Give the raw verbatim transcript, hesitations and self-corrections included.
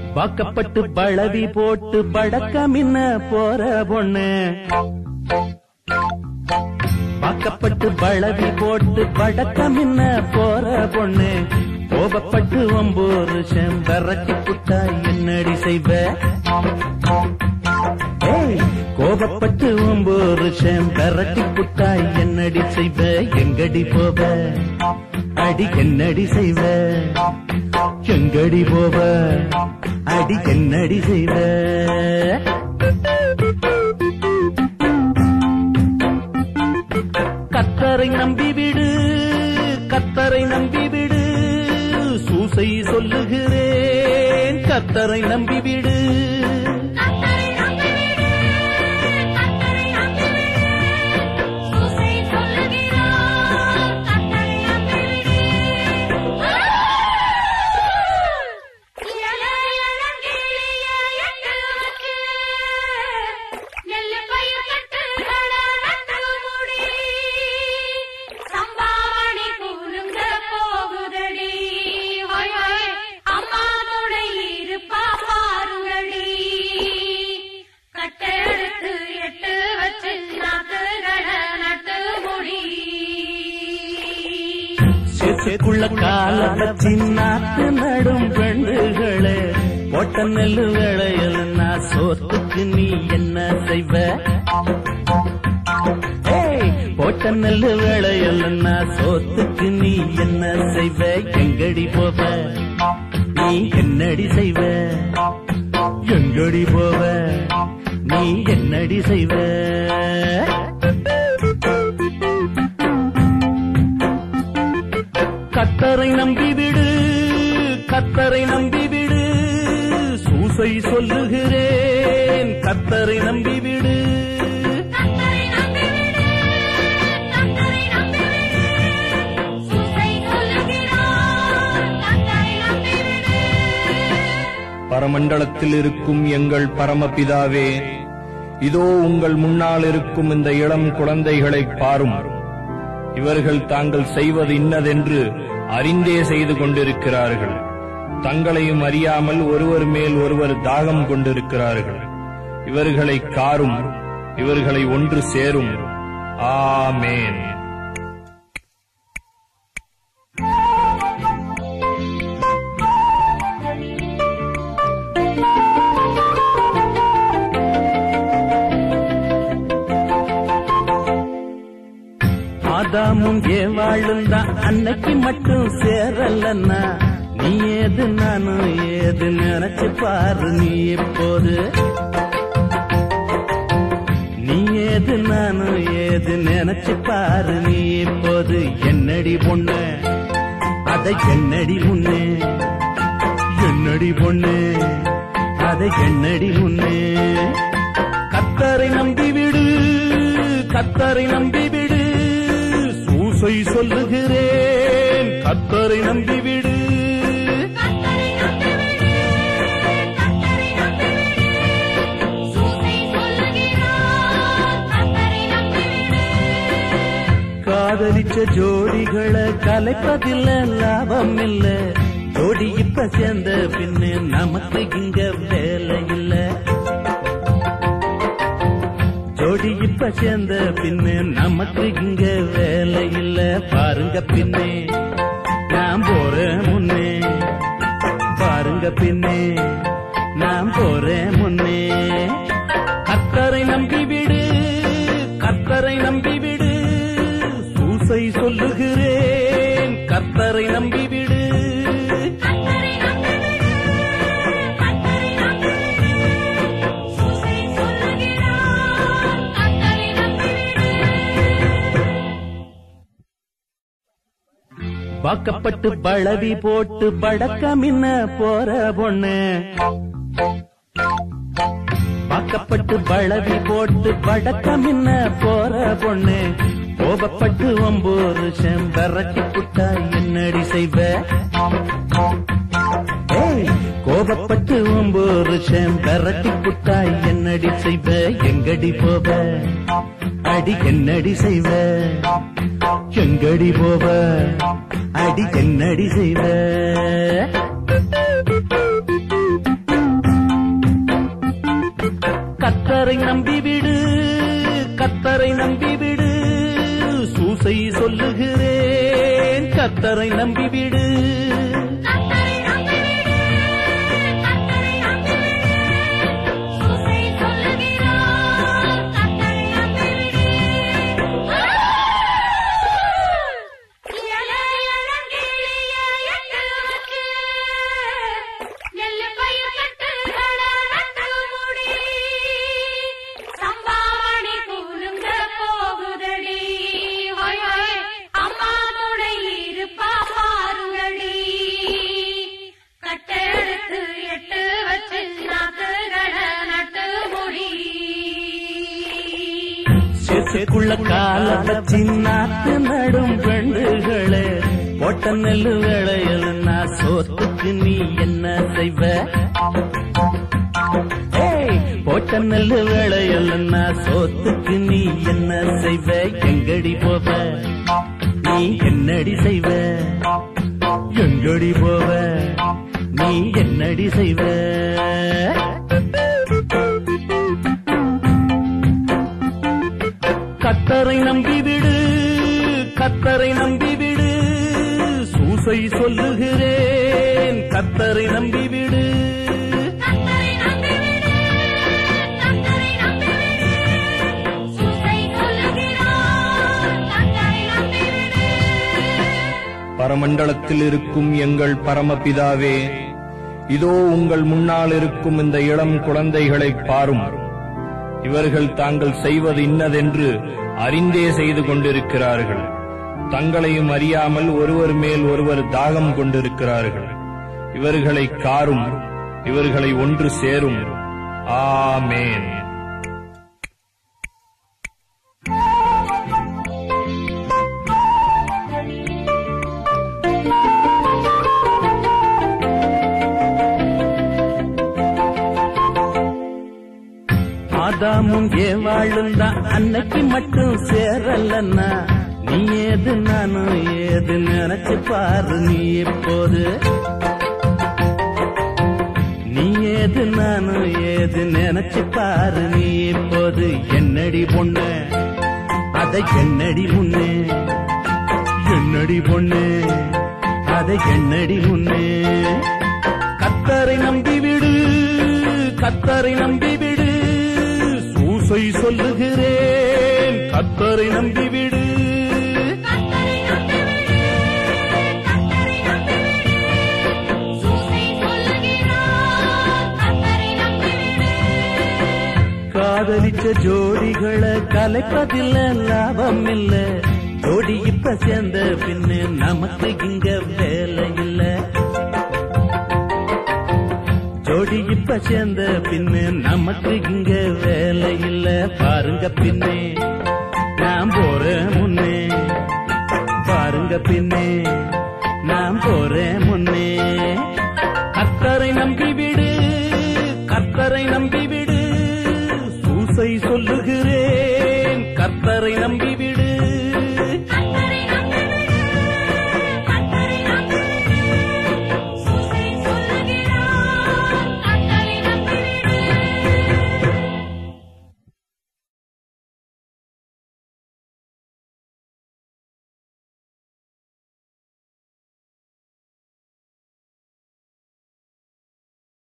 வாக்கப்பட்டு பழவி போட்டு படக்கமின்ன போற பொண்ணு, வாக்கப்பட்டு பழவி போட்டு படக்கமின்ன போற பொண்ணு, கோபப்பட்டு ஒம்பூர் செம்பரத்தி புட்டாய் என்னடி செய்வ? கோபப்பட்டு ஒம்பூர் செம்பரத்தி புட்டாய் என்னடி செய்வ? எங்கடி போவ அடி என்னடி செய்வ? எங்கடி போவ அடி என்னடி செய்வ? கத்தரை நம்பிவிடு, கத்தரை நம்பிவிடு, சூசை சொல்லுகிறேன் கத்தரை நம்பிவிடு. சேக்குள்ள கால வச்சி நாத்து நடும் பெண்டுகளே, போட்ட நெல்லு வேளையில் நான் சோத்துக்கு நீ என்ன செய்வ? போட்ட நெல்லு வேளையில் நான் சோத்துக்கு நீ என்ன செய்வ? எங்கடி போவ நீ என்னடி செய்வ? எங்கடி போவ நீ என்னடி செய்வ? கத்தரை நம்பிவிடு, கத்தரை நம்பிவிடு, சூசை சொல்லுகிறேன் கத்தரை நம்பிவிடு. பரமண்டலத்தில் இருக்கும் எங்கள் பரமபிதாவே, இதோ உங்கள் முன்னால் இருக்கும் இந்த இளம் குழந்தைகளை பாரும். இவர்கள் தாங்கள் செய்வது இன்னதென்று அறிந்தே செய்து கொண்டிருக்கிறார்கள். தங்களையும் அறியாமல் ஒருவர் மேல் ஒருவர் தாகம் கொண்டிருக்கிறார்கள். இவர்களை காரும், இவர்களை ஒன்று சேரும். ஆமேன். ஆதாமும் ஏவாளும் தான் அன்னைக்கு மட்டும் சேரலன்னா, நீ ஏது நானும் ஏது நினைச்சு பாரு. நீ எப்போது நீ ஏது நானும் ஏது நினைச்சு பாரு. நீ எப்போது என்னடி பொண்ணு அதை என்னடி முன்னே, என்னடி பொண்ணு அதை என்னடி முன்னே. கத்தரை நம்பிவிடு, கத்தரை நம்பிவிடு, சூசை சொல்லுகிறேன் கத்தரை நம்பிவிடு. காதலிச்ச ஜோடிகளை கலைப்பதில்ல லாபம் இல்ல, ஜோடி இப்ப சேர்ந்த பின்னு நமக்கு இங்க வேலை இல்ல. ஜோடி இப்ப சேர்ந்த பின்னு நமக்கு இங்க வேலை இல்ல. பாருங்க பின்னே நான் போறேன் முன்னே, பாருங்க பின்னே நான் போறேன் முன்னே. கத்தரை நம்பிவிடு, கத்தரை நம்பிவிடு, சூசை சொல்லுகிறேன் கத்தரை நம்பிவிடு. வாக்கப்பட்டு பழவி போட்டு படக்கமின்ன போற பொண்ணு, வாக்கப்பட்டு பழவி போட்டு படக்கமின்ன போற பொண்ணு, கோபப்பட்டு ஒம்பூர் செம்பரத்தி புட்டாய் என்னடி செய்வ? கோபப்பட்டு ஒம்பூர் செம்பரத்தி புட்டாய் என்னடி செய்வ? எங்கடி போவ அடி என்னடி செய்வ? எங்கடி போவ அடி என்னடி செய்வ? கத்தரை நம்பிவிடு கத்தரை நம்பிவிடு சூசை சொல்லுகிறேன் கத்தரை நம்பிவிடு சேக்குள்ள கால வச்சி நாத்து நடும் பெண்டுகளே போட்ட நெல்லு வேளையில் நான் சோத்துக்கு நீ என்ன செய்வ போட்ட நெல்லு வேளையில் நான் சோத்துக்கு நீ என்ன செய்வ எங்கடி போவ நீ என்னடி செய்வ எங்கடி போவ நீ என்னடி செய்வ கத்தரை நம்பிவிடு கத்தரை நம்பிவிடு சூசை சொல்லுகிறேன் கத்தரை நம்பிவிடு பரமண்டலத்தில் இருக்கும் எங்கள் பரமபிதாவே, இதோ உங்கள் முன்னால் இருக்கும் இந்த இளம் குழந்தைகளை பாரும். இவர்கள் தாங்கள் செய்வது இன்னதென்று அறிந்தே செய்து கொண்டிருக்கிறார்கள். தங்களையும் அறியாமல் ஒருவர் மேல் ஒருவர் தாகம் கொண்டிருக்கிறார்கள். இவர்களை காரும், இவர்களை ஒன்று சேரும். ஆமேன். ஆதாமும் ஏவாளும் தான் அன்னைக்கு மட்டும் சேரலன்னா, நீ ஏது நானும் ஏது நினைச்சு பாரு. நீ எப்போது நீ ஏது நானும் ஏது நினைச்சு பாரு. நீ எப்போது என்னடி பொண்ணு அதை என்னடி முன்னே, என்னடி பொண்ணு அதை என்னடி முன்னே. கத்தரை நம்பிவிடு, கத்தரை நம்பிவிடு, சூசை சொல்லுகிறேன் கத்தரை நம்பிவிடு. காதலிச்ச ஜோடிகளை கலைப்பதில்ல, லாபம் இல்ல. ஜோடி இப்ப சேர்ந்த பின்னு நமக்கு இங்க வேலை இல்ல. ஜோடி இப்ப சேர்ந்த பின்னு நமக்கு இங்க வேலை இல்ல. பாருங்க பின்னே நான் போறேன் முன்னே, பாருங்க பின்னே நான் போறேன் முன்னே. கத்தரை நம்பிவிடு, கத்தரை நம்பிவிடு, சூசை சொல்லுகிறேன்